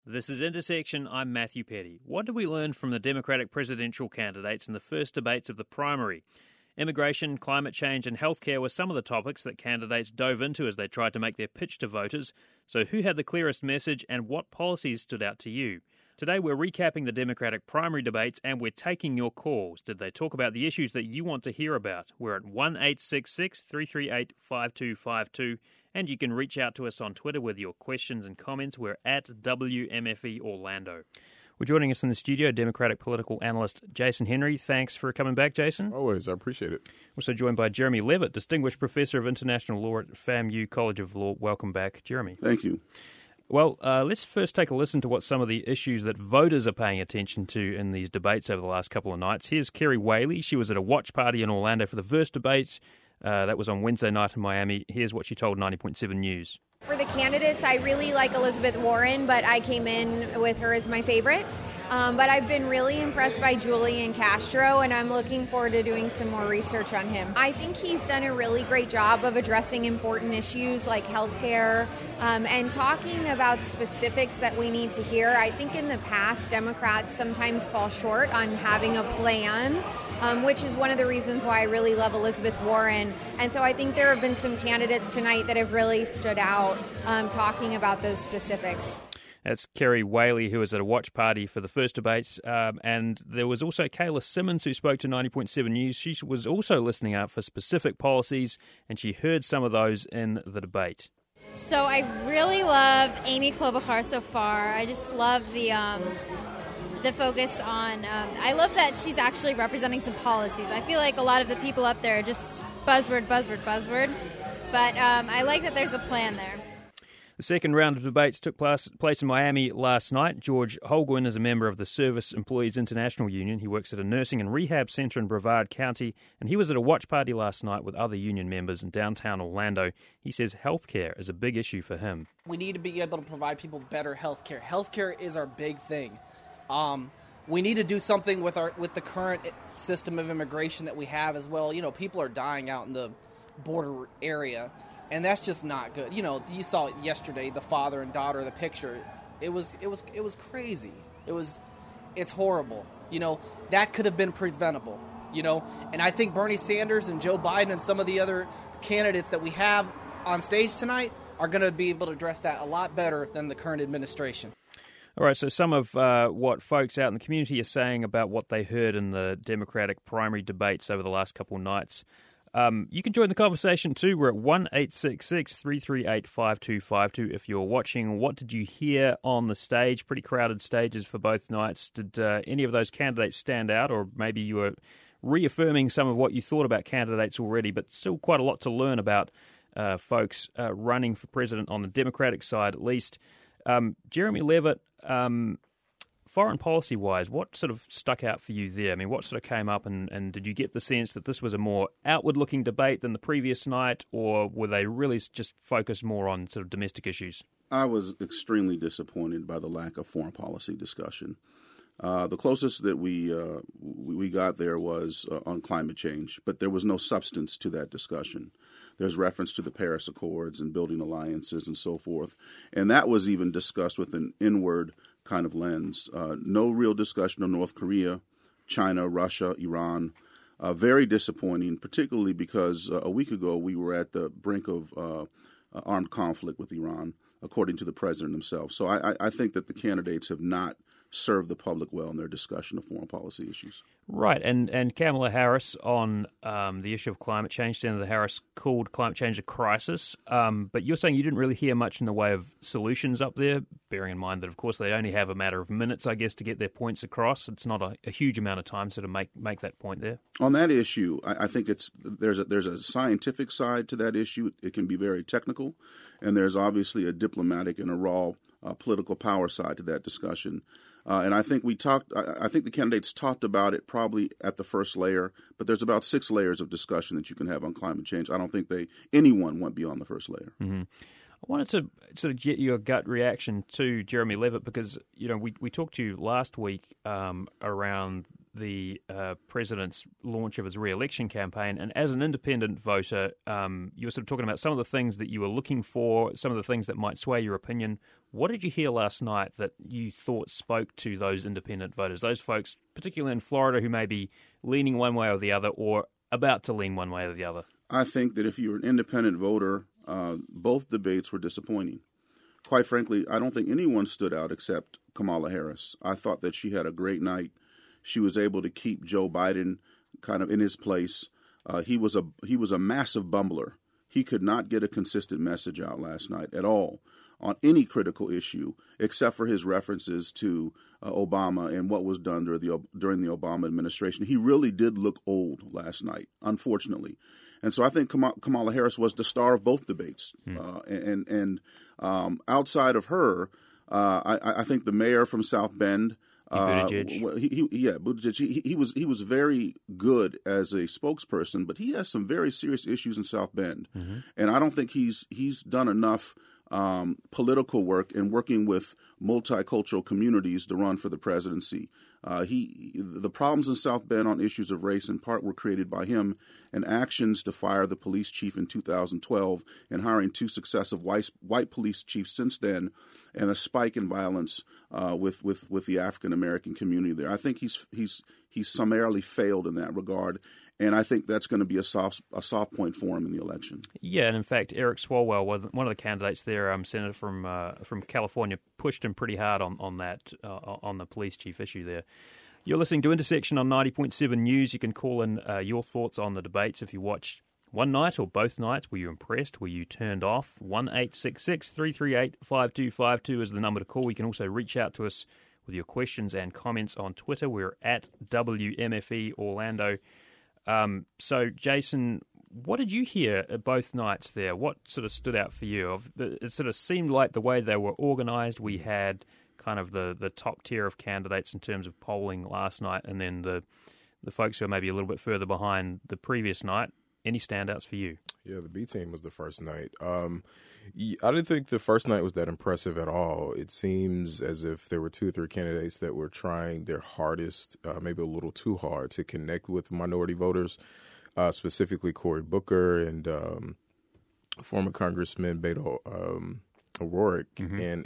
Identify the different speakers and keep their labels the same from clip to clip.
Speaker 1: This is Intersection. I'm Matthew Petty. What did we learn from the Democratic presidential candidates in the first debates of the primary? Immigration, climate change and healthcare were some of the topics that candidates dove into as they tried to make their pitch to voters. So who had the clearest message and what policies stood out to you? Today we're recapping the Democratic primary debates and we're taking your calls. Did they talk about the issues that you want to hear about? We're at 1-866-338-5252 and you can reach out to us on Twitter with your questions and comments. We're at WMFE Orlando. We're joining us in the studio, Democratic political analyst Jason Henry. Thanks for coming back, Jason.
Speaker 2: Always, I appreciate it.
Speaker 1: Also joined by Jeremy Levitt, Distinguished Professor of International Law at FAMU College of Law. Welcome back, Jeremy.
Speaker 3: Thank you.
Speaker 1: Well, let's first take a listen to what some of the issues that voters are paying attention to in these debates over the last couple of nights. Here's Kerry Whaley. She was at a watch party in Orlando for the first debate. That was on Wednesday night in Miami. Here's what she told 90.7 News.
Speaker 4: For the candidates, I really like Elizabeth Warren, but I came in with her as my favorite. But I've been really impressed by Julian Castro, and I'm looking forward to doing some more research on him. I think he's done a really great job of addressing important issues like healthcare and talking about specifics that we need to hear. I think in the past, Democrats sometimes fall short on having a plan, which is one of the reasons why I really love Elizabeth Warren. And so I think there have been some candidates tonight that have really stood out talking about those specifics.
Speaker 1: That's Kerry Whaley, who was at a watch party for the first debate. And there was also Kayla Simmons, who spoke to 90.7 News. She was also listening out for specific policies, and she heard some of those in the debate.
Speaker 5: So I really love Amy Klobuchar so far. I just love the focus on, I love that she's actually representing some policies. I feel like a lot of the people up there are just buzzword. But I like that there's a plan there.
Speaker 1: The second round of debates took place in Miami last night. George Holguin is a member of the Service Employees International Union. He works at a nursing and rehab center in Brevard County, and he was at a watch party last night with other union members in downtown Orlando. He says healthcare is a big issue for him.
Speaker 6: We need to be able to provide people better healthcare. Healthcare is our big thing. We need to do something with the current system of immigration that we have as well. You know, people are dying out in the border area. And that's just not good. You know, you saw yesterday the father and daughter, the picture. It was crazy. It's horrible. You know, that could have been preventable. You know, and I think Bernie Sanders and Joe Biden and some of the other candidates that we have on stage tonight are going to be able to address that a lot better than the current administration.
Speaker 1: All right, so some of what folks out in the community are saying about what they heard in the Democratic primary debates over the last couple of nights. You can join the conversation too. We're at 1-866-338-5252. If you're watching, what did you hear on the stage? Pretty crowded stages for both nights. Did any of those candidates stand out, or maybe you were reaffirming some of what you thought about candidates already, but still quite a lot to learn about folks running for president on the Democratic side, at least. Jeremy Levitt, foreign policy-wise, what sort of stuck out for you there? I mean, what sort of came up, and did you get the sense that this was a more outward-looking debate than the previous night, or were they really just focused more on sort of domestic issues?
Speaker 3: I was extremely disappointed by the lack of foreign policy discussion. The closest that we got there was on climate change, but there was no substance to that discussion. There's reference to the Paris Accords and building alliances and so forth, and that was even discussed with an inward kind of lens. No real discussion of North Korea, China, Russia, Iran. Very disappointing, particularly because a week ago we were at the brink of armed conflict with Iran, according to the president himself. So I think that the candidates have not served the public well in their discussion of foreign policy issues.
Speaker 1: Right, and Kamala Harris on the issue of climate change, Senator Harris called climate change a crisis, but you're saying you didn't really hear much in the way of solutions up there, bearing in mind that, of course, they only have a matter of minutes, I guess, to get their points across. It's not a huge amount of time to make that point there.
Speaker 3: On that issue, I think there's a scientific side to that issue. It can be very technical, and there's obviously a diplomatic and a raw political power side to that discussion. And I think I think the candidates talked about it probably at the first layer, but there's about 6 layers of discussion that you can have on climate change. I don't think anyone went beyond the first layer.
Speaker 1: Mm-hmm. I wanted to sort of get your gut reaction to Jeremy Levitt because, you know, we talked to you last week around the president's launch of his re-election campaign, and as an independent voter, you were sort of talking about some of the things that you were looking for, some of the things that might sway your opinion. What did you hear last night that you thought spoke to those independent voters, those folks, particularly in Florida, who may be leaning one way or the other or about to lean one way or the other?
Speaker 3: I think that if you're an independent voter, both debates were disappointing. Quite frankly, I don't think anyone stood out except Kamala Harris. I thought that she had a great night. She was able to keep Joe Biden kind of in his place. He was a massive bumbler. He could not get a consistent message out last night at all on any critical issue, except for his references to Obama and what was done during the Obama administration. He really did look old last night, unfortunately. And so I think Kamala Harris was the star of both debates. Outside of her, I think the mayor from South Bend,
Speaker 1: Buttigieg.
Speaker 3: He was very good as a spokesperson, but he has some very serious issues in South Bend, and I don't think he's done enough political work and working with multicultural communities to run for the presidency. The problems in South Bend on issues of race in part were created by him and actions to fire the police chief in 2012 and hiring 2 successive white police chiefs since then, and a spike in violence with the African American community there. I think he's summarily failed in that regard. And I think that's going to be a soft point for him in the election.
Speaker 1: Yeah, and in fact, Eric Swalwell, one of the candidates there, senator from California, pushed him pretty hard on that, on the police chief issue there. You're listening to Intersection on 90.7 News. You can call in your thoughts on the debates if you watched one night or both nights. Were you impressed? Were you turned off? 1-866-338-5252 is the number to call. You can also reach out to us with your questions and comments on Twitter. We're at WMFE Orlando. So, Jason, what did you hear at both nights there? What sort of stood out for you? It sort of seemed like the way they were organised, we had kind of the top tier of candidates in terms of polling last night, and then the folks who are maybe a little bit further behind the previous night. Any standouts for you?
Speaker 2: Yeah, the B team was the first night. I didn't think the first night was that impressive at all. It seems as if there were 2 or 3 candidates that were trying their hardest, maybe a little too hard, to connect with minority voters, specifically Cory Booker and former Congressman Beto O'Rourke, and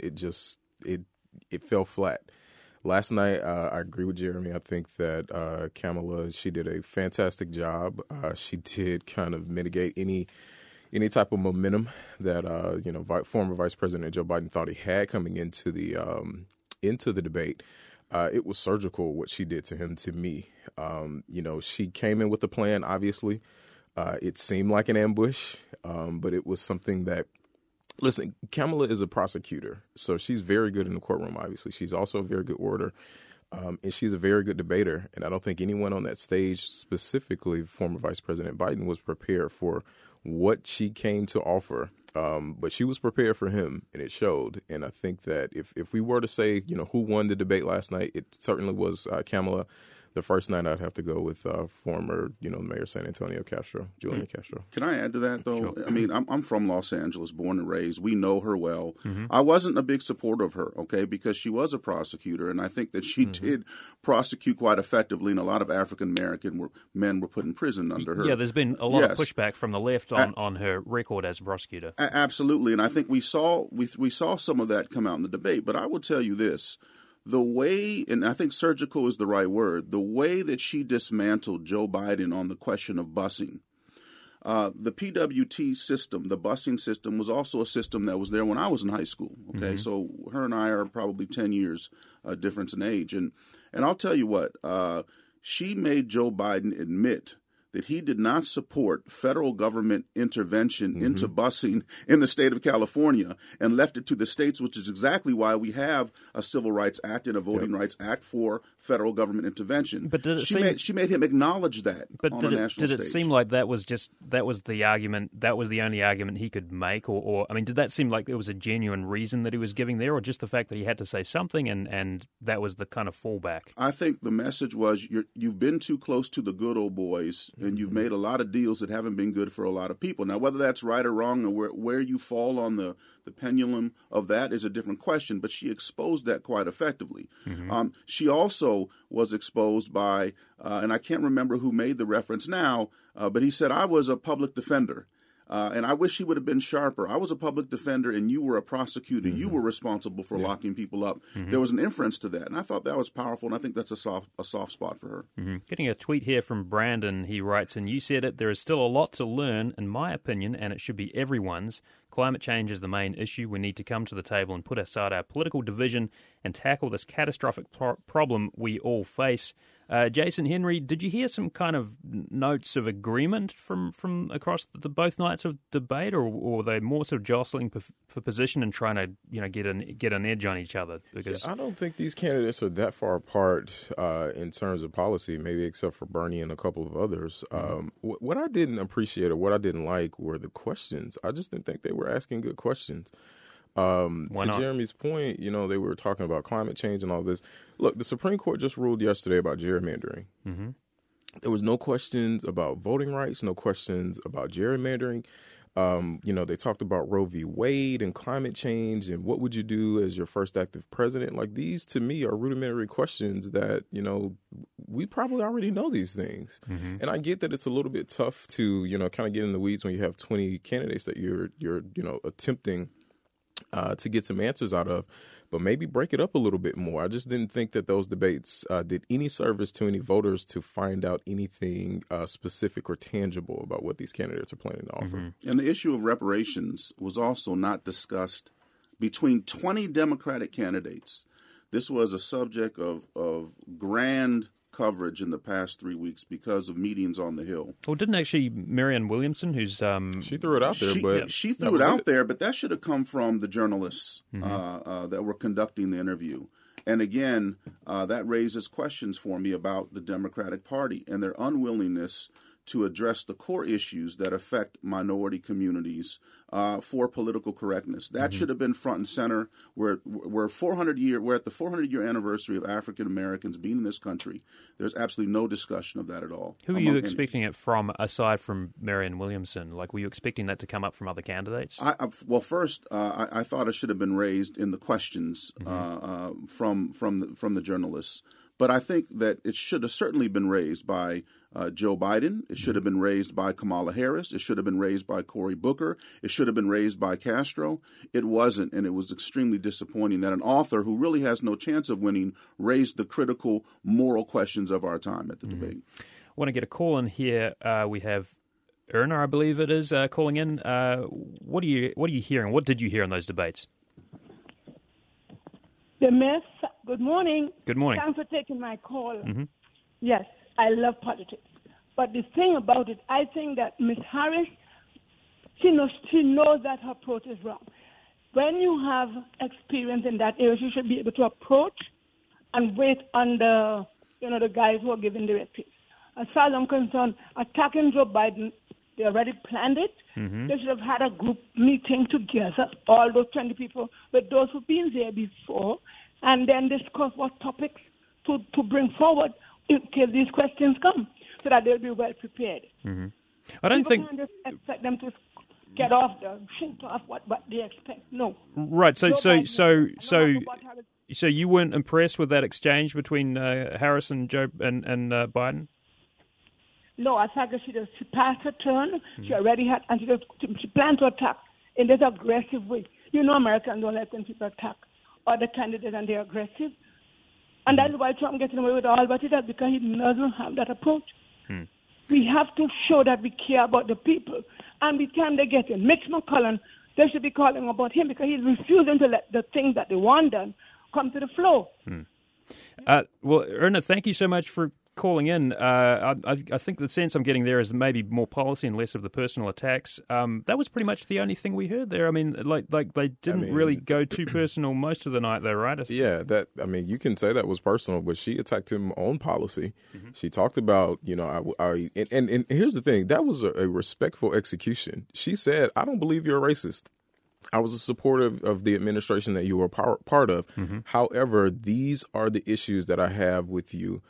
Speaker 2: it fell flat. Last night, I agree with Jeremy. I think that Kamala, she did a fantastic job. She did kind of mitigate any type of momentum that former Vice President Joe Biden thought he had coming into the debate. It was surgical what she did to him. To me, she came in with a plan. Obviously, it seemed like an ambush, but it was something that. Listen, Kamala is a prosecutor, so she's very good in the courtroom, obviously. She's also a very good orator, and she's a very good debater. And I don't think anyone on that stage, specifically former Vice President Biden, was prepared for what she came to offer. But she was prepared for him, and it showed. And I think that if we were to say, who won the debate last night, it certainly was Kamala. The first night, I'd have to go with former, Mayor San Antonio Castro, Julian Castro.
Speaker 3: Can I add to that, though?
Speaker 1: Sure.
Speaker 3: I mean, I'm from Los Angeles, born and raised. We know her well. I wasn't a big supporter of her, okay, because she was a prosecutor, and I think that she did prosecute quite effectively, and a lot of African-American men were put in prison under her.
Speaker 1: Yeah, there's been a lot of pushback from the left on her record as a prosecutor.
Speaker 3: Absolutely, and I think we saw some of that come out in the debate, but I will tell you this. The way, and I think surgical is the right word, the way that she dismantled Joe Biden on the question of busing. The PWT system, the busing system, was also a system that was there when I was in high school. Okay, so her and I are probably 10 years difference in age. And I'll tell you what, she made Joe Biden admit that he did not support federal government intervention into busing in the state of California and left it to the states, which is exactly why we have a Civil Rights Act and a Voting Rights Act for federal government intervention. But she made him acknowledge that on a national stage.
Speaker 1: Did it seem like that was the argument, that was the only argument he could make? Or I mean, did that seem like there was a genuine reason that he was giving there, or just the fact that he had to say something and that was the kind of fallback?
Speaker 3: I think the message was you've been too close to the good old boys, and you've made a lot of deals that haven't been good for a lot of people. Now, whether that's right or wrong, or where you fall on the pendulum of that is a different question, but she exposed that quite effectively. She also was exposed by, and I can't remember who made the reference now, but he said, I was a public defender. And I wish he would have been sharper. I was a public defender and you were a prosecutor. You were responsible for locking people up. There was an inference to that. And I thought that was powerful, and I think that's a soft spot for her.
Speaker 1: Getting a tweet here from Brandon. He writes, and you said it, there is still a lot to learn, in my opinion, and it should be everyone's. Climate change is the main issue. We need to come to the table and put aside our political division and tackle this catastrophic problem we all face. Jason Henry, did you hear some kind of notes of agreement from across the both nights of debate, or were they more sort of jostling for position and trying to get an edge on each other? Because
Speaker 2: I don't think these candidates are that far apart in terms of policy, maybe except for Bernie and a couple of others. What I didn't appreciate or what I didn't like were the questions. I just didn't think they were asking good questions. To Jeremy's point, they were talking about climate change and all this. Look, the Supreme Court just ruled yesterday about gerrymandering. There was no questions about voting rights, no questions about gerrymandering. They talked about Roe v. Wade and climate change and what would you do as your first active president. Like, these, to me, are rudimentary questions that, we probably already know these things. And I get that it's a little bit tough to, kind of get in the weeds when you have 20 candidates that you're attempting to get some answers out of, but maybe break it up a little bit more. I just didn't think that those debates did any service to any voters to find out anything specific or tangible about what these candidates are planning to offer.
Speaker 3: And the issue of reparations was also not discussed between 20 Democratic candidates. This was a subject of grand coverage in the past 3 weeks because of meetings on the Hill.
Speaker 1: Well, didn't actually Marianne Williamson, who's
Speaker 2: she threw it out there, but
Speaker 3: she threw it out there, but that should have come from the journalists that were conducting the interview. And again, that raises questions for me about the Democratic Party and their unwillingness to address the core issues that affect minority communities for political correctness. That should have been front and center. We're at the 400-year anniversary of African Americans being in this country. There's absolutely no discussion of that at all.
Speaker 1: Who were you expecting it from, aside from Marianne Williamson? Like, were you expecting that to come up from other candidates?
Speaker 3: First, I thought it should have been raised in the questions from the journalists. But I think that it should have certainly been raised by Joe Biden. It should have been raised by Kamala Harris. It should have been raised by Cory Booker. It should have been raised by Castro. It wasn't, and it was extremely disappointing that an author who really has no chance of winning raised the critical moral questions of our time at the debate.
Speaker 1: I want to get a call in here. We have Erna, I believe it is, calling in. What are you hearing? What did you hear in those debates?
Speaker 7: The myth. Good morning.
Speaker 1: Good morning.
Speaker 7: Thanks for taking my call. Yes, I love politics. But the thing about it, I think that Ms. Harris, she knows that her approach is wrong. When you have experience in that area, you should be able to approach and wait on the guys who are giving directives. As far as I'm concerned, attacking Joe Biden, they already planned it. They should have had a group meeting together, all those 20 people, with those who've been there before, and then discuss what topics to bring forward until these questions come, so that they'll be well prepared.
Speaker 1: I don't think
Speaker 7: can't just expect them to get off what they expect. No.
Speaker 1: Right. So you weren't impressed with that exchange between Harris and Joe and Biden?
Speaker 7: No, I thought she passed her turn. She already had, and she planned to attack in this aggressive way. Americans don't let them people attack other candidates, and they're aggressive. And that's why Trump getting away with all but it is, because he doesn't have that approach. We have to show that we care about the people. And by the time they get in, Mitch McConnell, they should be calling about him because he's refusing to let the things that they want done come to the floor.
Speaker 1: Well, Erna, thank you so much for calling in. I think the sense I'm getting there is maybe more policy and less of the personal attacks. That was pretty much the only thing we heard there. I mean, like they didn't really go too personal most of the night, though, right?
Speaker 2: Yeah, you can say that was personal, but she attacked him on policy. She talked about, and here's the thing, that was a respectful execution. She said, "I don't believe you're a racist. I was a supporter of the administration that you were part of. However, these are the issues that I have with you.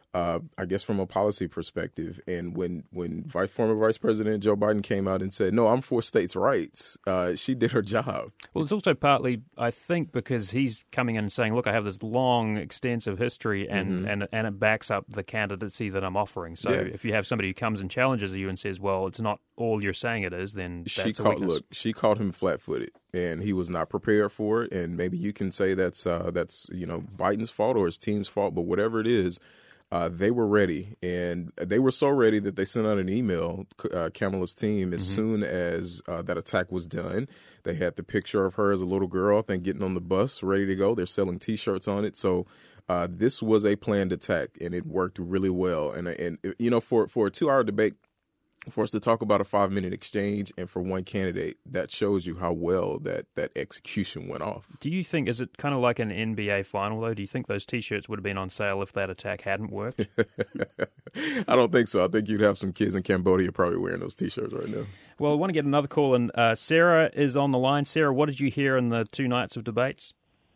Speaker 2: I guess from a policy perspective. And when former Vice President Joe Biden came out and said, "No, I'm for states' rights," she did her job.
Speaker 1: Well, it's also partly, I think, because he's coming in and saying, "Look, I have this long, extensive history, and it backs up the candidacy that I'm offering." So if you have somebody who comes and challenges you and says, "Well, it's not all you're saying it is," then that's a weakness.
Speaker 2: She caught him flat-footed, and he was not prepared for it. And maybe you can say that's Biden's fault or his team's fault, but whatever it is. They were ready, and they were so ready that they sent out an email, Kamala's team, as soon as that attack was done. They had the picture of her as a little girl, I think, getting on the bus, ready to go. They're selling T-shirts on it. So this was a planned attack, and it worked really well. And for a 2-hour debate, for us to talk about a 5-minute exchange and for one candidate, that shows you how well that execution went off.
Speaker 1: Do you think, is it kind of like an NBA final, though? Do you think those T-shirts would have been on sale if that attack hadn't worked?
Speaker 2: I don't think so. I think you'd have some kids in Cambodia probably wearing those T-shirts right now.
Speaker 1: Well, I want to get another call, and Sarah is on the line. Sarah, what did you hear in the 2 nights of debates?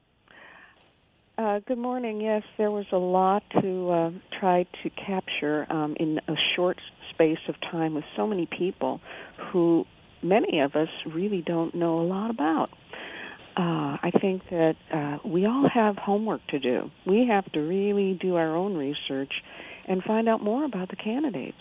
Speaker 8: Good morning. Yes, there was a lot to try to capture in a short space of time with so many people who many of us really don't know a lot about. I think that we all have homework to do. We have to really do our own research and find out more about the candidates.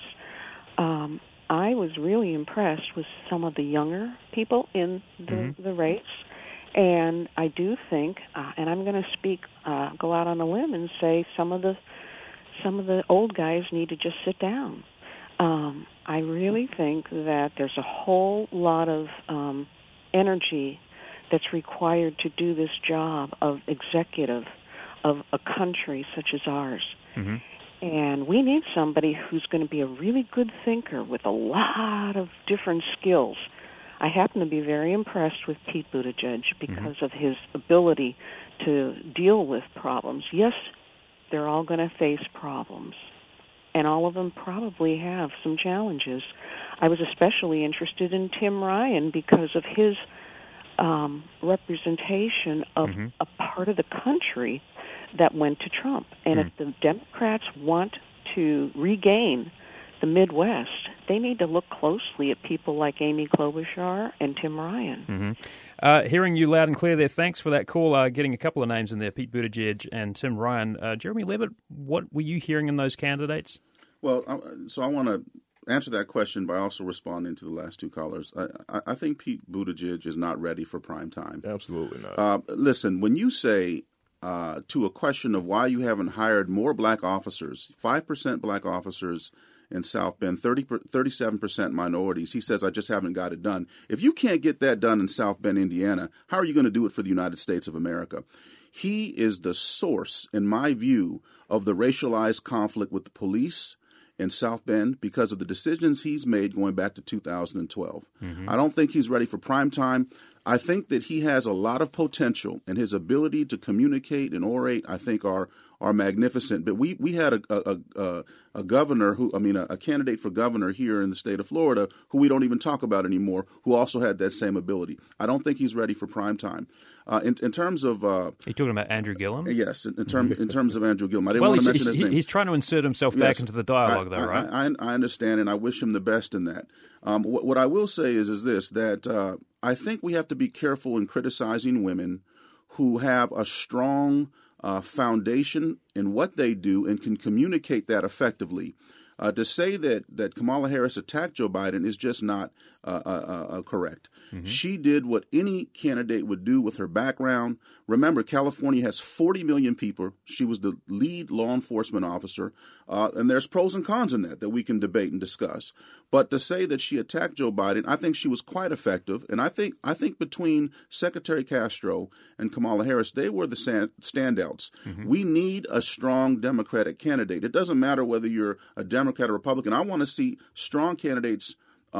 Speaker 8: I was really impressed with some of the younger people in the race. And I do think, and I'm going to go out on a limb and say some of the old guys need to just sit down. I really think that there's a whole lot of energy that's required to do this job of executive of a country such as ours. Mm-hmm. And we need somebody who's going to be a really good thinker with a lot of different skills. I happen to be very impressed with Pete Buttigieg because of his ability to deal with problems. Yes, they're all going to face problems, and all of them probably have some challenges. I was especially interested in Tim Ryan because of his representation of a part of the country that went to Trump. And if the Democrats want to regain the Midwest, they need to look closely at people like Amy Klobuchar and Tim Ryan.
Speaker 1: Hearing you loud and clear there, thanks for that call. Getting a couple of names in there, Pete Buttigieg and Tim Ryan. Jeremy Levitt, what were you hearing in those candidates?
Speaker 3: Well, so I want to answer that question by also responding to the last 2 callers. I think Pete Buttigieg is not ready for prime time.
Speaker 2: Absolutely not.
Speaker 3: Listen, when you say to a question of why you haven't hired more black officers, 5% black officers in South Bend, 37% minorities. He says, I just haven't got it done. If you can't get that done in South Bend, Indiana, how are you going to do it for the United States of America? He is the source, in my view, of the racialized conflict with the police in South Bend because of the decisions he's made going back to 2012. I don't think he's ready for prime time. I think that he has a lot of potential, and his ability to communicate and orate, I think, are magnificent. But we had a governor a candidate for governor here in the state of Florida who we don't even talk about anymore, who also had that same ability. I don't think he's ready for prime time. In terms of
Speaker 1: are you talking about Andrew Gillum?
Speaker 3: Yes, in terms of Andrew Gillum. I didn't want to mention his name.
Speaker 1: He's trying to insert himself back into the dialogue, though, right?
Speaker 3: I understand, and I wish him the best in that. What I will say is this, that I think we have to be careful in criticizing women who have a strong foundation in what they do and can communicate that effectively. To say that Kamala Harris attacked Joe Biden is just not correct. She did what any candidate would do with her background. Remember, California has 40 million people. She was the lead law enforcement officer. And there's pros and cons in that we can debate and discuss. But to say that she attacked Joe Biden, I think she was quite effective. And I think between Secretary Castro and Kamala Harris, they were the standouts. We need a strong Democratic candidate. It doesn't matter whether you're a Democrat or Republican. I want to see strong candidates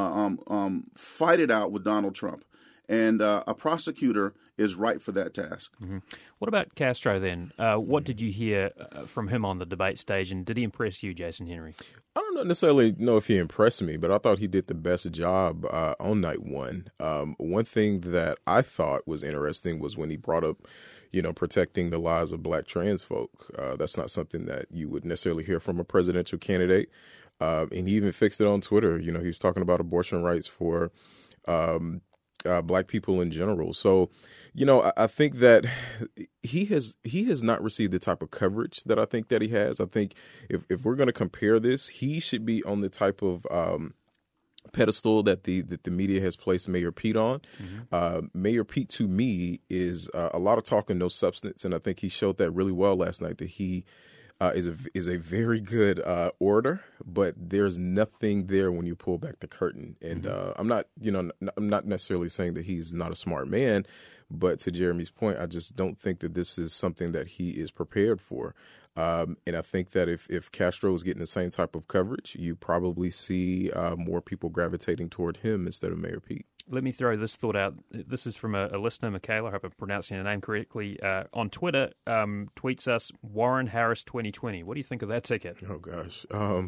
Speaker 3: fight it out with Donald Trump. And a prosecutor is right for that task.
Speaker 1: What about Castro then? What did you hear from him on the debate stage, and did he impress you, Jason Henry?
Speaker 2: I don't necessarily know if he impressed me, but I thought he did the best job on night one. One thing that I thought was interesting was when he brought up, protecting the lives of black trans folk. That's not something that you would necessarily hear from a presidential candidate. And he even fixed it on Twitter. He was talking about abortion rights for black people in general. So, I think that he has not received the type of coverage that I think that he has. I think if we're going to compare this, he should be on the type of pedestal that the media has placed Mayor Pete on. Mayor Pete, to me, is a lot of talk and no substance, and I think he showed that really well last night. That he is a very good orator, but there's nothing there when you pull back the curtain. And I'm not necessarily saying that he's not a smart man, but to Jeremy's point, I just don't think that this is something that he is prepared for. And I think that if Castro is getting the same type of coverage, you probably see more people gravitating toward him instead of Mayor Pete.
Speaker 1: Let me throw this thought out. This is from a listener, Michaela. I hope I'm pronouncing her name correctly. On Twitter, tweets us Warren Harris 2020. What do you think of that ticket?
Speaker 2: Oh, gosh.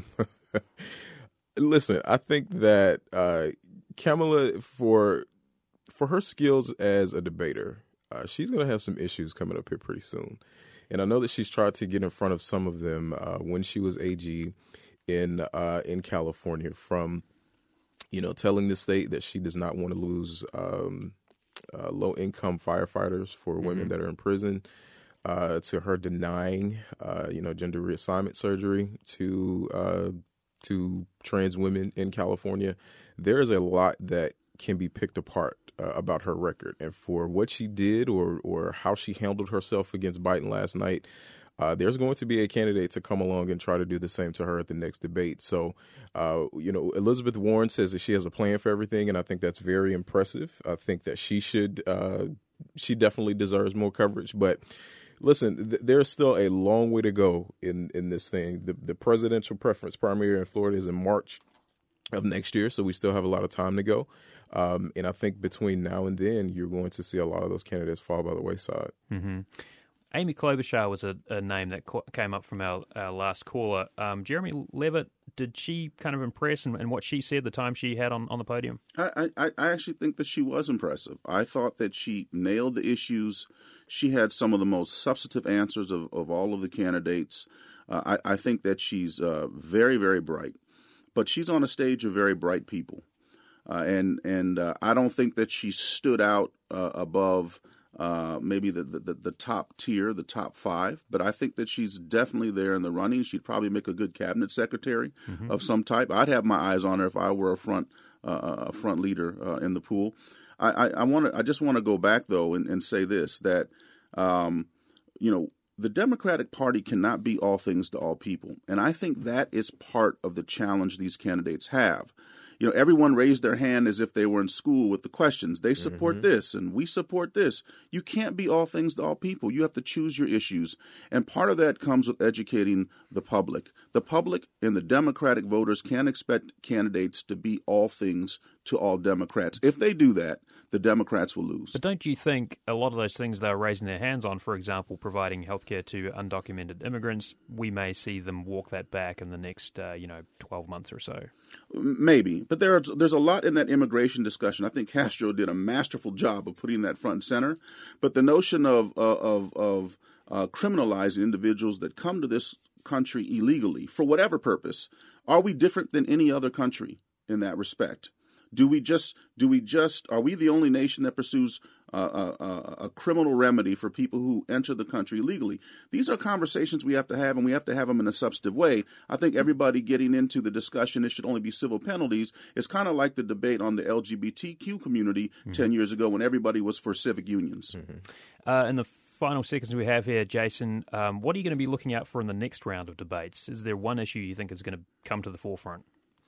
Speaker 2: Listen, I think that Kamala, for her skills as a debater, she's going to have some issues coming up here pretty soon. And I know that she's tried to get in front of some of them when she was AG in California, from telling the state that she does not want to lose low-income firefighters for women that are in prison, to her denying, gender reassignment surgery to trans women in California. There is a lot that can be picked apart about her record, and for what she did or how she handled herself against Biden last night. There's going to be a candidate to come along and try to do the same to her at the next debate. So, Elizabeth Warren says that she has a plan for everything, and I think that's very impressive. I think that she definitely deserves more coverage. But listen, there's still a long way to go in this thing. The presidential preference primary in Florida is in March of next year, so we still have a lot of time to go. And I think between now and then, you're going to see a lot of those candidates fall by the wayside.
Speaker 1: Mm-hmm. Amy Klobuchar was a name that came up from our last caller. Jeremy Levitt, did she kind of impress in what she said the time she had on the podium?
Speaker 3: I actually think that she was impressive. I thought that she nailed the issues. She had some of the most substantive answers of all of the candidates. I think that she's very, very bright. But she's on a stage of very bright people. And I don't think that she stood out above maybe the top tier, the top five, but I think that she's definitely there in the running. She'd probably make a good cabinet secretary of some type. I'd have my eyes on her if I were a front leader in the pool. I just want to go back though and say this, that the Democratic Party cannot be all things to all people, and I think that is part of the challenge these candidates have. Everyone raised their hand as if they were in school with the questions. They support this and we support this. You can't be all things to all people. You have to choose your issues. And part of that comes with educating the public. The public and the Democratic voters can't expect candidates to be all things to all Democrats. If they do that, the Democrats will lose.
Speaker 1: But don't you think a lot of those things they're raising their hands on, for example, providing healthcare to undocumented immigrants, we may see them walk that back in the next 12 months or so?
Speaker 3: Maybe, but there's a lot in that immigration discussion. I think Castro did a masterful job of putting that front and center. But the notion of criminalizing individuals that come to this country illegally for whatever purpose, are we different than any other country in that respect? Are we the only nation that pursues a criminal remedy for people who enter the country illegally? These are conversations we have to have, and we have to have them in a substantive way. I think everybody getting into the discussion, it should only be civil penalties. It's kind of like the debate on the LGBTQ community 10 years ago when everybody was for civic unions.
Speaker 1: In the final seconds we have here, Jason, what are you going to be looking out for in the next round of debates? Is there one issue you think is going to come to the forefront?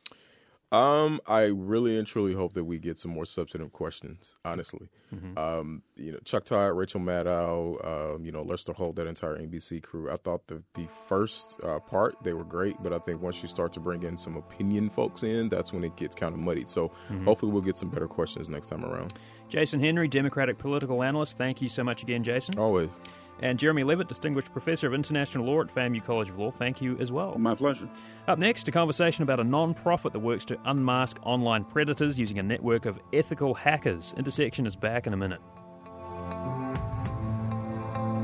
Speaker 2: I really and truly hope that we get some more substantive questions, honestly. Chuck Todd, Rachel Maddow, Lester Holt, that entire NBC crew. I thought the first part, they were great, but I think once you start to bring in some opinion folks in, that's when it gets kind of muddied. So hopefully we'll get some better questions next time around. Jason
Speaker 1: Henry, Democratic political analyst. Thank you so much again, Jason.
Speaker 2: Always.
Speaker 1: And Jeremy Levitt, Distinguished Professor of International Law at FAMU College of Law. Thank you as well.
Speaker 3: My pleasure.
Speaker 1: Up next, a conversation about a non-profit that works to unmask online predators using a network of ethical hackers. Intersection is back in a minute.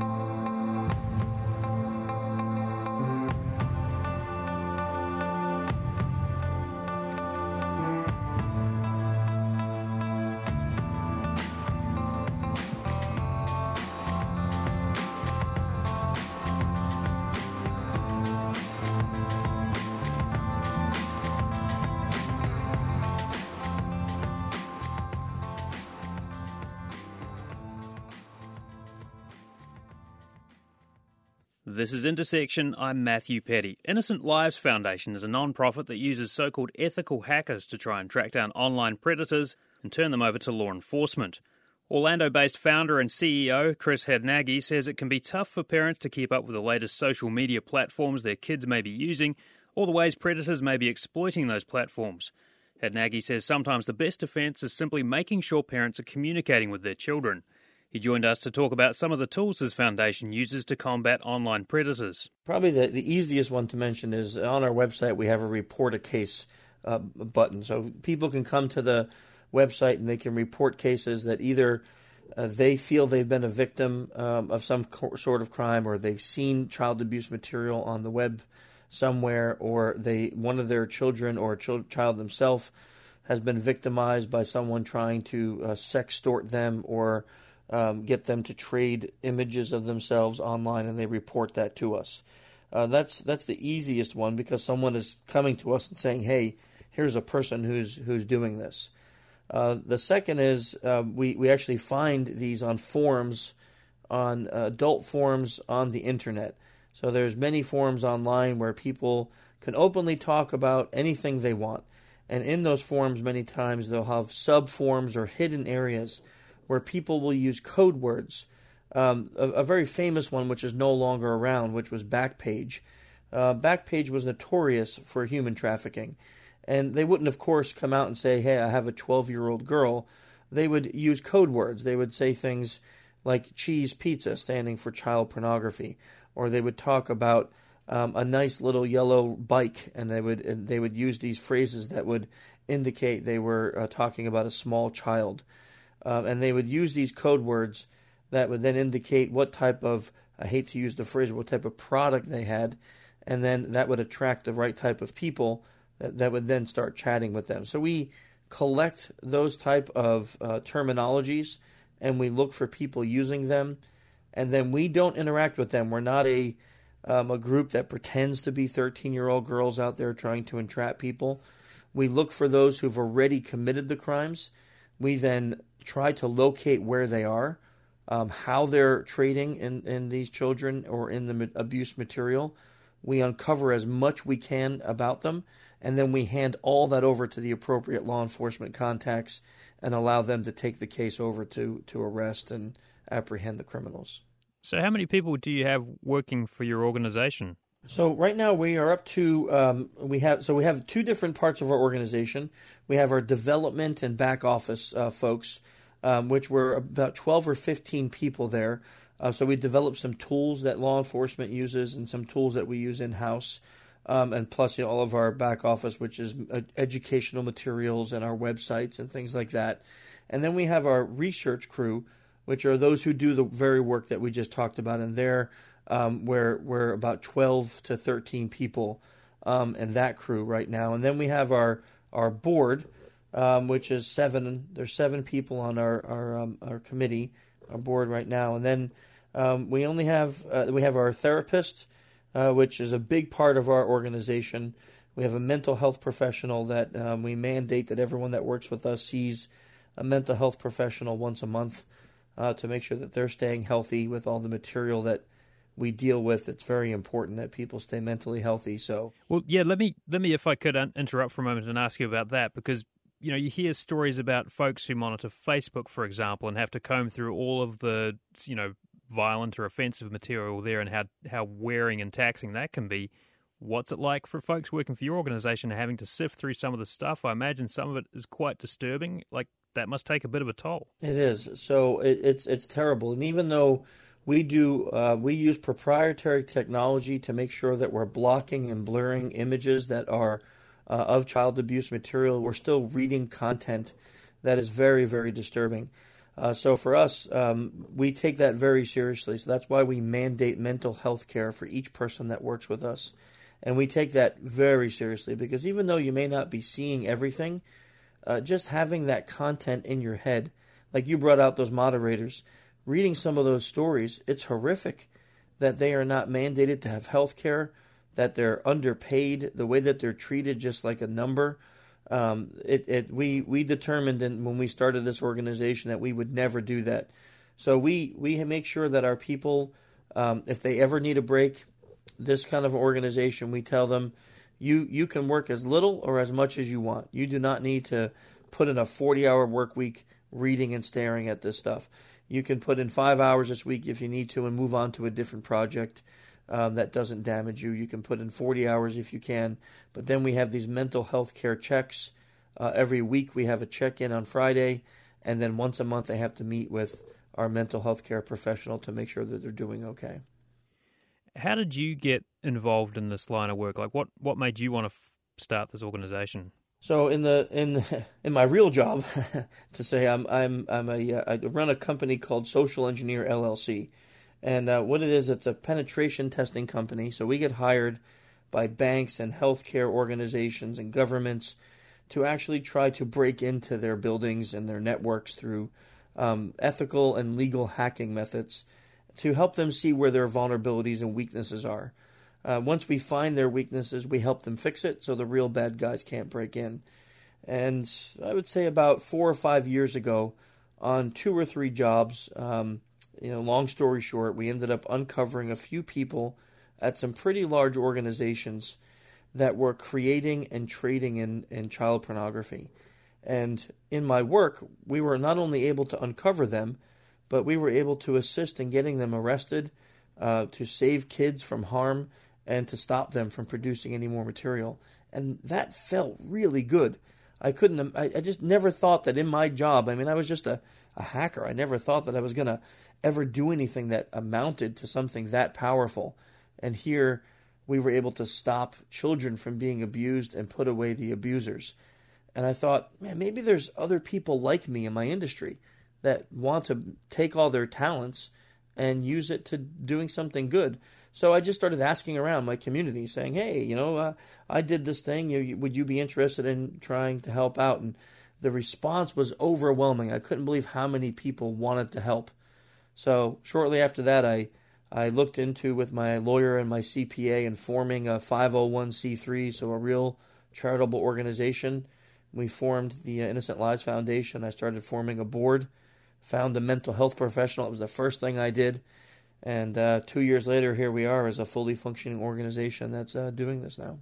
Speaker 1: This is Intersection. I'm Matthew Petty. Innocent Lives Foundation is a non-profit that uses so-called ethical hackers to try and track down online predators and turn them over to law enforcement. Orlando-based founder and CEO Chris Hadnagy says it can be tough for parents to keep up with the latest social media platforms their kids may be using or the ways predators may be exploiting those platforms. Hadnagy says sometimes the best defense is simply making sure parents are communicating with their children. He joined us to talk about some of the tools his foundation uses to combat online predators.
Speaker 9: Probably the easiest one to mention is on our website we have a report a case button. So people can come to the website and they can report cases that either they feel they've been a victim of some sort of crime, or they've seen child abuse material on the web somewhere, or one of their children or child themselves has been victimized by someone trying to sextort them or get them to trade images of themselves online, and they report that to us. That's the easiest one because someone is coming to us and saying, "Hey, here's a person who's doing this." The second is we actually find these on forums, on adult forums on the internet. So there's many forums online where people can openly talk about anything they want, and in those forums many times they'll have sub-forums or hidden areas where people will use code words. A very famous one, which is no longer around, which was Backpage. Backpage was notorious for human trafficking. And they wouldn't, of course, come out and say, "Hey, I have a 12-year-old girl." They would use code words. They would say things like cheese pizza, standing for child pornography. Or they would talk about a nice little yellow bike, and they would use these phrases that would indicate they were talking about a small child. And they would use these code words that would then indicate what type of, I hate to use the phrase, what type of product they had, and then that would attract the right type of people that would then start chatting with them. So we collect those type of terminologies, and we look for people using them, and then we don't interact with them. We're not a group that pretends to be 13-year-old girls out there trying to entrap people. We look for those who've already committed the crimes. We then try to locate where they are, how they're trading in these children or in the abuse material. We uncover as much we can about them, and then we hand all that over to the appropriate law enforcement contacts and allow them to take the case over to arrest and apprehend the criminals.
Speaker 1: So how many people do you have working for your organization?
Speaker 9: So right now we are up to we have two different parts of our organization. We have our development and back office folks, which were about 12 or 15 people there. So we developed some tools that law enforcement uses and some tools that we use in-house, and plus all of our back office, which is educational materials and our websites and things like that. And then we have our research crew, which are those who do the very work that we just talked about, and they're we're about 12 to 13 people in that crew right now. And then we have our board, which is 7. There's 7 people on our committee, our board right now. And then we have our therapist, which is a big part of our organization. We have a mental health professional that we mandate that everyone that works with us sees a mental health professional once a month to make sure that they're staying healthy with all the material that we deal with. It's very important that people stay mentally healthy. So,
Speaker 1: well, yeah, let me, if I could interrupt for a moment and ask you about that, because you hear stories about folks who monitor Facebook, for example, and have to comb through all of the violent or offensive material there, and how wearing and taxing that can be. What's it like for folks working for your organization having to sift through some of the stuff? I imagine some of it is quite disturbing. Like, that must take a bit of a toll.
Speaker 9: It is. So it's terrible. And even though we use proprietary technology to make sure that we're blocking and blurring images that are of child abuse material, we're still reading content that is very, very disturbing. So for us, we take that very seriously. So that's why we mandate mental health care for each person that works with us. And we take that very seriously because even though you may not be seeing everything, just having that content in your head, like you brought out those moderators, reading some of those stories, it's horrific that they are not mandated to have health care, that they're underpaid, the way that they're treated just like a number. We determined when we started this organization that we would never do that. So we make sure that our people If they ever need a break, this kind of organization, we tell them, you can work as little or as much as you want. You do not need to put in a 40-hour work week reading and staring at this stuff. You can put in 5 hours this week if you need to and move on to a different project that doesn't damage you. You can put in 40 hours if you can. But then we have these mental health care checks. Every week we have a check-in on Friday, and then once a month they have to meet with our mental health care professional to make sure that they're doing okay.
Speaker 1: How did you get involved in this line of work? Like, what made you want to start this organization?
Speaker 9: So in my real job, to say I run a company called Social Engineer LLC, and what it is, it's a penetration testing company. So we get hired by banks and healthcare organizations and governments to actually try to break into their buildings and their networks through ethical and legal hacking methods to help them see where their vulnerabilities and weaknesses are. Once we find their weaknesses, we help them fix it so the real bad guys can't break in. And I would say about 4 or 5 years ago, on 2 or 3 jobs, long story short, we ended up uncovering a few people at some pretty large organizations that were creating and trading in child pornography. And in my work, we were not only able to uncover them, but we were able to assist in getting them arrested, to save kids from harm, and to stop them from producing any more material. And that felt really good. I just never thought that in my job, I was just a hacker. I never thought that I was going to ever do anything that amounted to something that powerful. And here we were able to stop children from being abused and put away the abusers. And I thought, man, maybe there's other people like me in my industry that want to take all their talents and use it to doing something good. So I just started asking around my community, saying, hey, I did this thing. Would you be interested in trying to help out? And the response was overwhelming. I couldn't believe how many people wanted to help. So shortly after that, I looked into, with my lawyer and my CPA, and forming a 501c3, so a real charitable organization. We formed the Innocent Lives Foundation. I started forming a board, found a mental health professional. It was the first thing I did. And 2 years later, here we are as a fully functioning organization that's doing this now.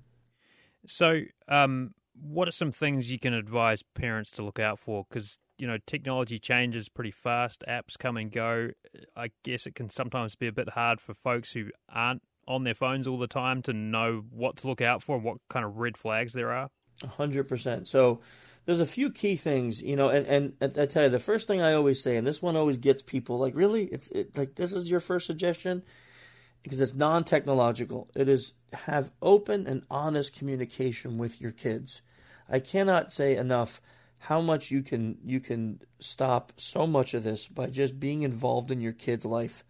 Speaker 1: So what are some things you can advise parents to look out for? Because, technology changes pretty fast. Apps come and go. I guess it can sometimes be a bit hard for folks who aren't on their phones all the time to know what to look out for and what kind of red flags there are.
Speaker 9: 100%. So there's a few key things, and I tell you, the first thing I always say, and this one always gets people like, really? It's like, this is your first suggestion? Because it's non-technological. It is, have open and honest communication with your kids. I cannot say enough how much you can stop so much of this by just being involved in your kid's life.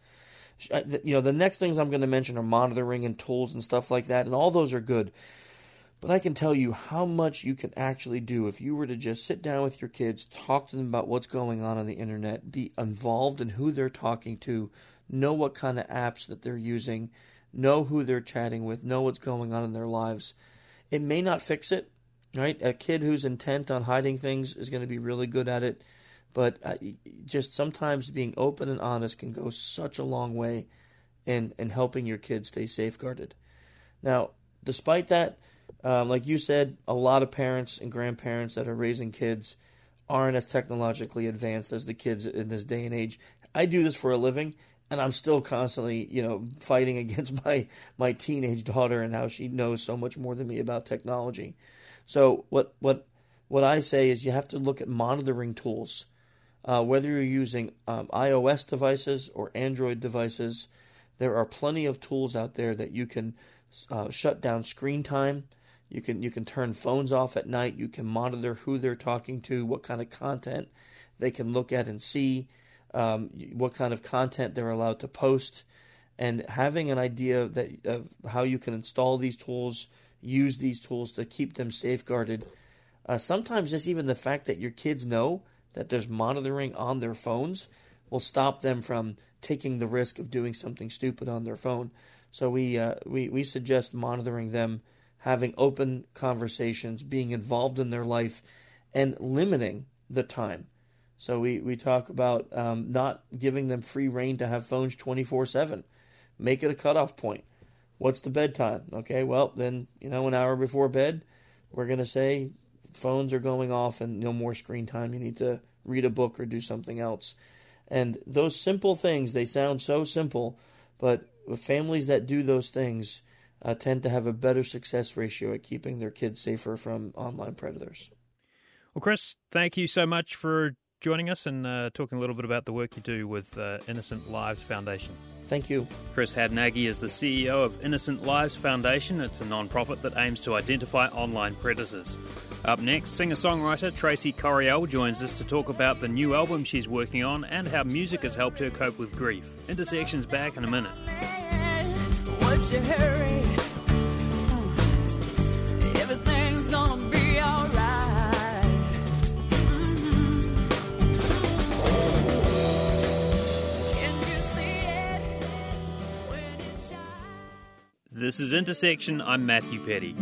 Speaker 9: The next things I'm going to mention are monitoring and tools and stuff like that, and all those are good. But I can tell you how much you can actually do if you were to just sit down with your kids, talk to them about what's going on the internet, be involved in who they're talking to, know what kind of apps that they're using, know who they're chatting with, know what's going on in their lives. It may not fix it, right? A kid who's intent on hiding things is going to be really good at it. But just sometimes being open and honest can go such a long way in helping your kids stay safeguarded. Now, despite that, like you said, a lot of parents and grandparents that are raising kids aren't as technologically advanced as the kids in this day and age. I do this for a living, and I'm still constantly, fighting against my teenage daughter and how she knows so much more than me about technology. So what I say is you have to look at monitoring tools. Whether you're using iOS devices or Android devices, there are plenty of tools out there that you can shut down screen time. You can turn phones off at night. You can monitor who they're talking to, what kind of content they can look at and see, what kind of content they're allowed to post, and having an idea of how you can install these tools, use these tools to keep them safeguarded. Sometimes just even the fact that your kids know that there's monitoring on their phones will stop them from taking the risk of doing something stupid on their phone. So we suggest monitoring them, having open conversations, being involved in their life, and limiting the time. So we talk about not giving them free rein to have phones 24/7. Make it a cutoff point. What's the bedtime? Okay, well, then, an hour before bed, we're going to say phones are going off and no more screen time. You need to read a book or do something else. And those simple things, they sound so simple, but families that do those things tend to have a better success ratio at keeping their kids safer from online predators.
Speaker 1: Well, Chris, thank you so much for joining us and talking a little bit about the work you do with Innocent Lives Foundation.
Speaker 9: Thank you.
Speaker 1: Chris Hadnagy is the CEO of Innocent Lives Foundation. It's a non-profit that aims to identify online predators. Up next, singer-songwriter Tracy Coriel joins us to talk about the new album she's working on and how music has helped her cope with grief. Intersection's back in a minute.
Speaker 10: What's your hurry? Everything's gonna be alright. Can you see it when it shines?
Speaker 1: This is Intersection. I'm Matthew Petty.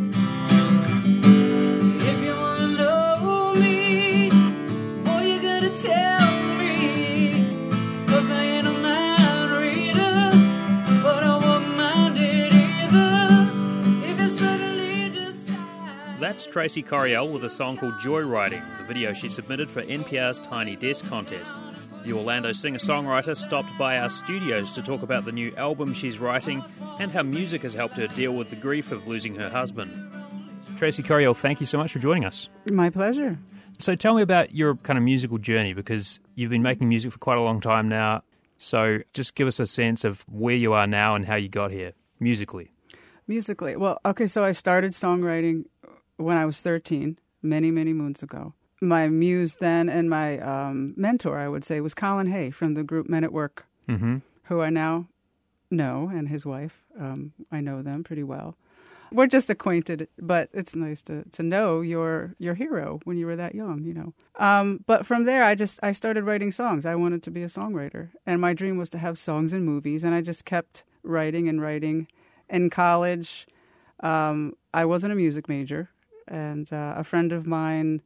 Speaker 10: If you wanna know me, boy, you gotta tell me. 'Cause I ain't a mind reader, but I won't mind it either. If you suddenly decide.
Speaker 1: That's Tracy Coriel with a song called Joyriding, the video she submitted for NPR's Tiny Desk contest. The Orlando singer-songwriter stopped by our studios to talk about the new album she's writing and how music has helped her deal with the grief of losing her husband. Tracy Coriel, thank you so much for joining us.
Speaker 11: My pleasure.
Speaker 1: So tell me about your kind of musical journey, because you've been making music for quite a long time now. So just give us a sense of where you are now and how you got here, musically.
Speaker 11: Musically. Well, okay, so I started songwriting when I was 13, many, many moons ago. My muse then and my mentor, I would say, was Colin Hay from the group Men at Work, who I now know, and his wife. I know them pretty well. We're just acquainted, but it's nice to know your hero when you were that young, But from there, I started writing songs. I wanted to be a songwriter, and my dream was to have songs in movies, and I just kept writing and writing. In college, I wasn't a music major, and a friend of mine,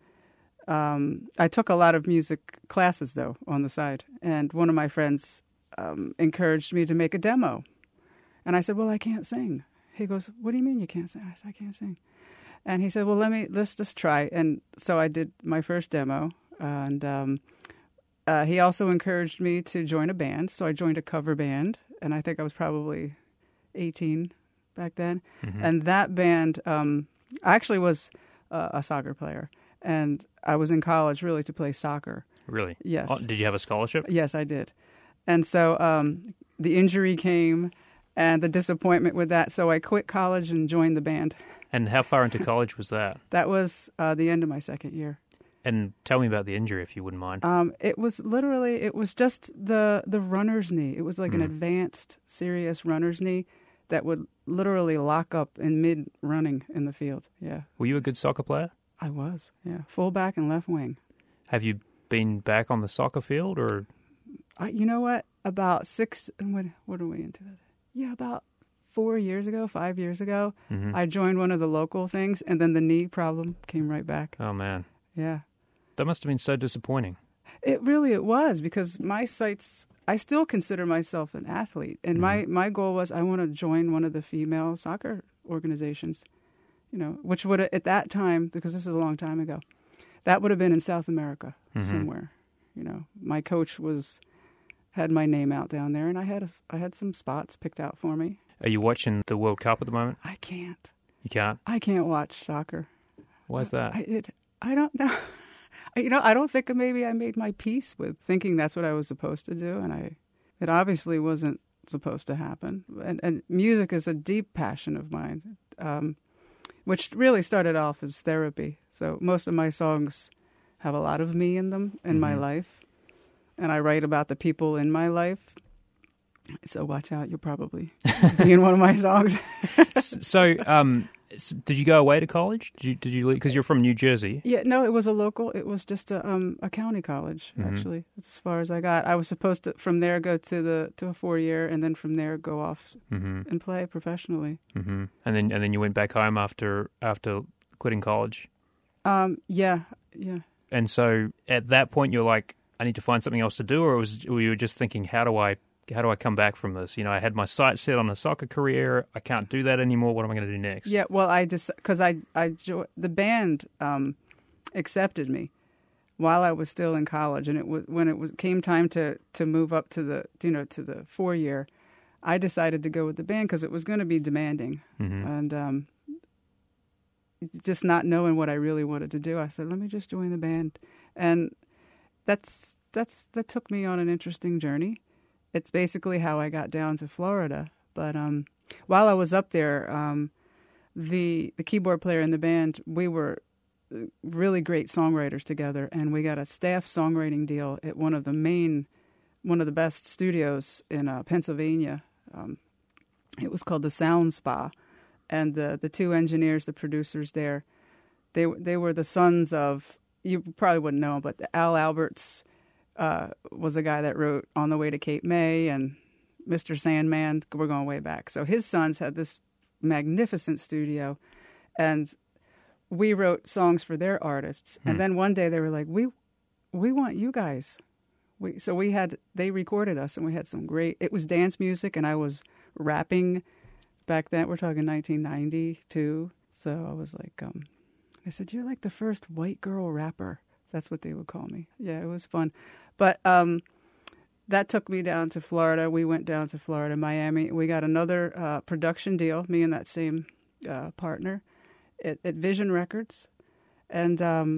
Speaker 11: I took a lot of music classes, though, on the side, and one of my friends encouraged me to make a demo, and I said, well, I can't sing. He goes, what do you mean you can't sing? I said, I can't sing. And he said, well, let's just try. And so I did my first demo. And he also encouraged me to join a band. So I joined a cover band. And I think I was probably 18 back then. And that band, I actually was a soccer player. And I was in college really to play soccer.
Speaker 1: Really?
Speaker 11: Yes.
Speaker 1: Oh, did you have a scholarship?
Speaker 11: Yes, I did. And so the injury came and the disappointment with that. So I quit college and joined the band.
Speaker 1: And how far into college was that?
Speaker 11: That was the end of my second year.
Speaker 1: And tell me about the injury, if you wouldn't mind.
Speaker 11: It was just the runner's knee. It was like an advanced, serious runner's knee that would literally lock up in mid-running in the field. Yeah.
Speaker 1: Were you a good soccer player?
Speaker 11: I was, yeah. Fullback and left wing.
Speaker 1: Have you been back on the soccer field, or?
Speaker 11: You know what? About what are we into? Yeah, about 5 years ago, I joined one of the local things, and then the knee problem came right back.
Speaker 1: Oh, man.
Speaker 11: Yeah.
Speaker 1: That must have been so disappointing.
Speaker 11: It was, because my sights, I still consider myself an athlete, and my goal was I want to join one of the female soccer organizations, which would have, at that time, because this is a long time ago, that would have been in South America somewhere. My coach had my name out down there, and I had some spots picked out for me.
Speaker 1: Are you watching the World Cup at the moment?
Speaker 11: I can't.
Speaker 1: You can't?
Speaker 11: I can't watch soccer.
Speaker 1: Why is that?
Speaker 11: I don't know. I don't think maybe I made my peace with thinking that's what I was supposed to do, and it obviously wasn't supposed to happen. And music is a deep passion of mine, which really started off as therapy. So most of my songs have a lot of me in them, in my life. And I write about the people in my life. So watch out, you'll probably be in one of my songs.
Speaker 1: So did you go away to college? Did you leave? Because you're from New Jersey.
Speaker 11: Yeah, no, it was a local. It was just a county college, actually. That's as far as I got. I was supposed to, from there, go to a 4-year, and then from there go off and play professionally. And
Speaker 1: then you went back home after quitting college?
Speaker 11: Yeah.
Speaker 1: And so at that point, you're like, I need to find something else to do, or were you just thinking, how do I how do I come back from this? I had my sights set on a soccer career. I can't do that anymore. What am I going to do next?
Speaker 11: Yeah, well, because the band accepted me while I was still in college, and when it came time to move up to the to the 4-year, I decided to go with the band because it was going to be demanding, and just not knowing what I really wanted to do, I said, let me just join the band, and that took me on an interesting journey. It's basically how I got down to Florida. But while I was up there, the keyboard player in the band, we were really great songwriters together, and we got a staff songwriting deal at one of the best studios in Pennsylvania. It was called the Sound Spa, and the two engineers, the producers there, they were the sons of, you probably wouldn't know, but Al Alberts was a guy that wrote On the Way to Cape May and Mr. Sandman. We're going way back. So his sons had this magnificent studio, and we wrote songs for their artists. And then one day they were like, we want you guys. They recorded us, and we had some great, it was dance music, and I was rapping back then. We're talking 1992. So I was like, they said, you're like the first white girl rapper. That's what they would call me. Yeah, it was fun. But that took me down to Florida. We went down to Florida, Miami. We got another production deal, me and that same partner, at Vision Records. And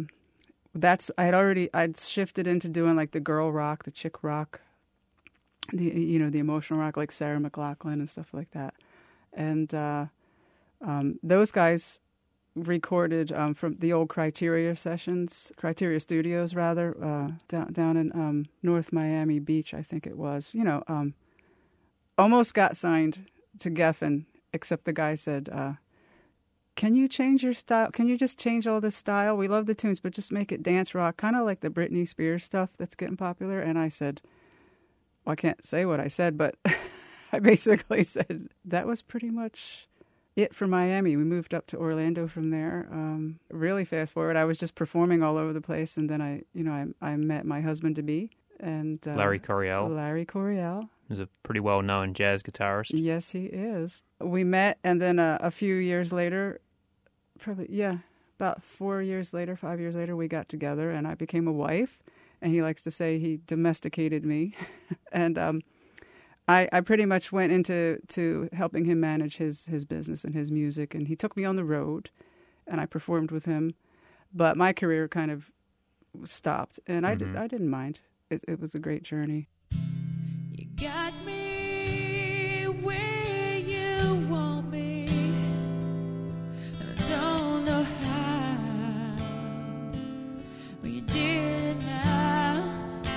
Speaker 11: I'd shifted into doing like the girl rock, the chick rock, the emotional rock, like Sarah McLachlan and stuff like that. And those guys recorded from the old Criteria Studios, down in North Miami Beach, I think it was. Almost got signed to Geffen, except the guy said, can you change your style? Can you just change all this style? We love the tunes, but just make it dance rock, kind of like the Britney Spears stuff that's getting popular. And I said, well, I can't say what I said, but I basically said that was pretty much it for Miami. We moved up to Orlando from there. Really fast forward, I was just performing all over the place, and then I met my husband to be, and
Speaker 1: Larry Coryell.
Speaker 11: Larry Coryell.
Speaker 1: He's a pretty well-known jazz guitarist.
Speaker 11: Yes, he is. We met, and then a few years later, about 5 years later, we got together, and I became a wife. And he likes to say he domesticated me, and I pretty much went into helping him manage his business and his music, and he took me on the road, and I performed with him. But my career kind of stopped, and I didn't mind. It was a great journey.
Speaker 10: You got me where you want me, and I don't know how, but you did it now.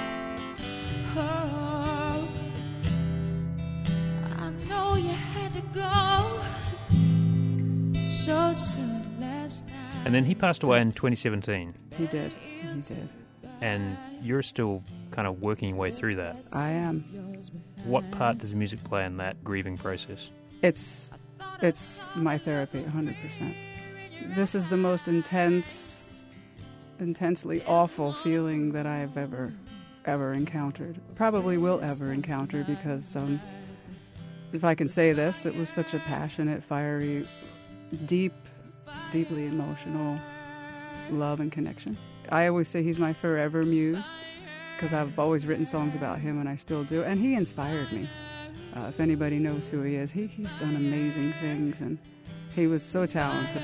Speaker 10: Oh, I know you had to go so soon last night.
Speaker 1: And then he passed away in 2017.
Speaker 11: He did.
Speaker 1: And you're still kind of working your way through that.
Speaker 11: I am.
Speaker 1: What part does music play in that grieving process?
Speaker 11: It's my therapy, 100%. This is the most intensely awful feeling that I've ever encountered. Probably will ever encounter, because if I can say this, it was such a passionate, fiery, deeply emotional love and connection. I always say he's my forever muse, because I've always written songs about him, and I still do. And he inspired me. If anybody knows who he is, he's done amazing things, and he was so talented.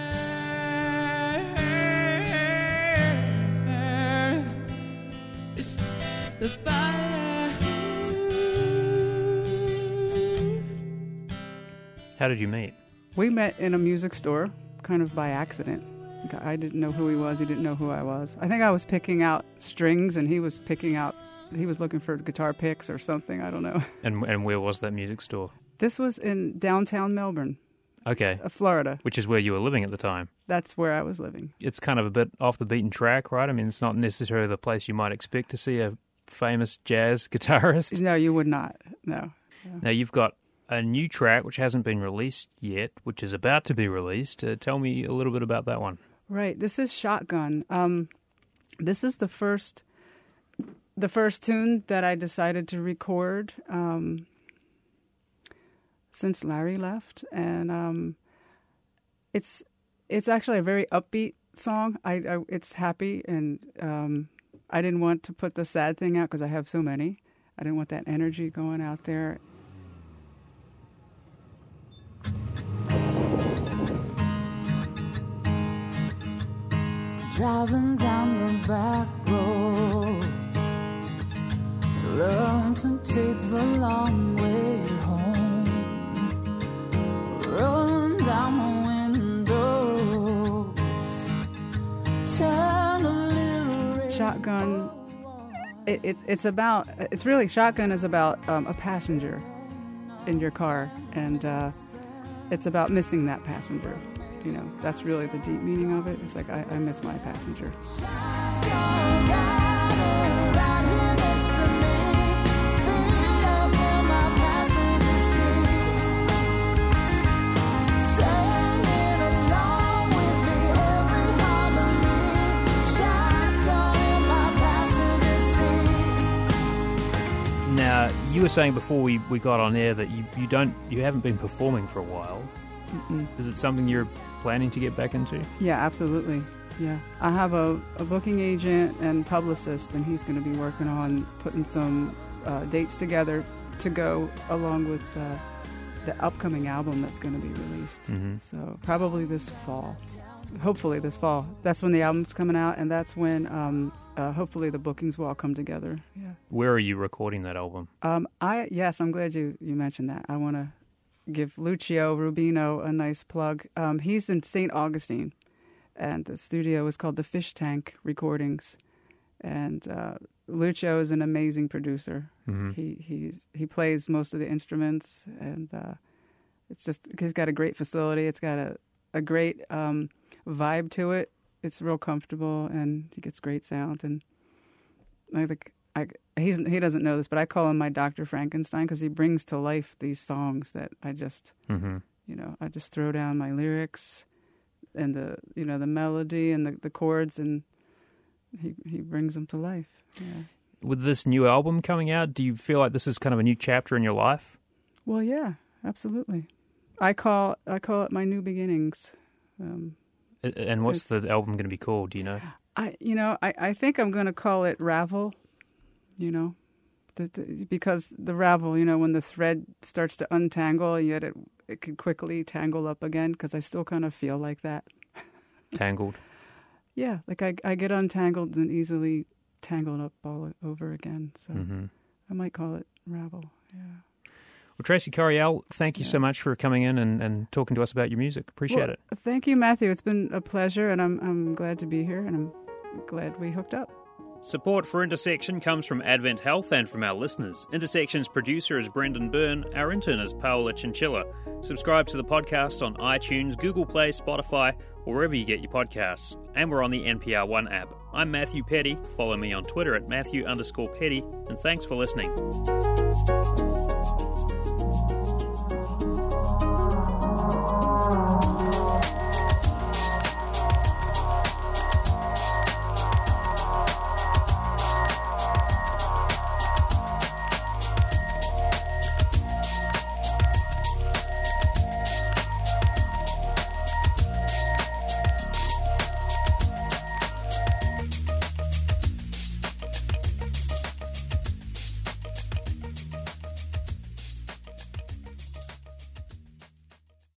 Speaker 1: How did you meet?
Speaker 11: We met in a music store, kind of by accident. I didn't know who he was. He didn't know who I was. I think I was picking out strings, and he was looking for guitar picks or something. I don't know.
Speaker 1: And where was that music store?
Speaker 11: This was in downtown Melbourne.
Speaker 1: Okay.
Speaker 11: Florida.
Speaker 1: Which is where you were living at the time.
Speaker 11: That's where I was living.
Speaker 1: It's kind of a bit off the beaten track, right? I mean, it's not necessarily the place you might expect to see a famous jazz guitarist.
Speaker 11: No, you would not. No.
Speaker 1: Now, you've got a new track which hasn't been released yet, which is about to be released. Tell me a little bit about that one.
Speaker 11: Right. This is Shotgun. This is the first the first tune that I decided to record since Larry left, and it's actually a very upbeat song. It's happy, and I didn't want to put the sad thing out because I have so many. I didn't want that energy going out there.
Speaker 10: Driving down the back roads, learn to take the long way home. Rolling down my windows, turn a little
Speaker 11: Shotgun. It's really Shotgun is about a passenger in your car, and it's about missing that passenger. You know, that's really the deep meaning of it. It's like, I miss my passenger.
Speaker 1: Now, you were saying before we got on air that you haven't been performing for a while.
Speaker 11: Mm-mm.
Speaker 1: Is it something you're planning to get back into?
Speaker 11: Yeah, absolutely. Yeah, I have a booking agent and publicist, and he's going to be working on putting some dates together to go along with the upcoming album that's going to be released.
Speaker 1: Mm-hmm.
Speaker 11: So probably this fall. Hopefully this fall. That's when the album's coming out, and that's when hopefully the bookings will all come together. Yeah.
Speaker 1: Where are you recording that album?
Speaker 11: Yes, I'm glad you mentioned that. I want to give Lucio Rubino a nice plug. He's in St. Augustine, and the studio is called the Fish Tank Recordings. And Lucio is an amazing producer. Mm-hmm. He plays most of the instruments, and it's just, he's got a great facility. It's got a great vibe to it. It's real comfortable, and he gets great sound. And I think he doesn't know this, but I call him my Dr. Frankenstein because he brings to life these songs that I just, I just throw down my lyrics and the melody and the chords, and he brings them to life. Yeah.
Speaker 1: With this new album coming out, do you feel like this is kind of a new chapter in your life?
Speaker 11: Well, yeah, absolutely. I call it my new beginnings.
Speaker 1: And what's the album going to be called? Do you know?
Speaker 11: I think I'm going to call it Ravel. Because the ravel, when the thread starts to untangle, yet it could quickly tangle up again, because I still kind of feel like that. Tangled? Yeah, like I get untangled and easily tangled up all over again. So I might call it Ravel, yeah.
Speaker 1: Well, Tracy Coriel, thank you so much for coming in and talking to us about your music. Appreciate it.
Speaker 11: Thank you, Matthew. It's been a pleasure, and I'm glad to be here, and I'm glad we hooked up.
Speaker 1: Support for Intersection comes from Advent Health and from our listeners. Intersection's producer is Brendan Byrne. Our intern is Paola Chinchilla. Subscribe to the podcast on iTunes, Google Play, Spotify, or wherever you get your podcasts. And we're on the NPR One app. I'm Matthew Petty. Follow me on Twitter at Matthew_Petty. And thanks for listening.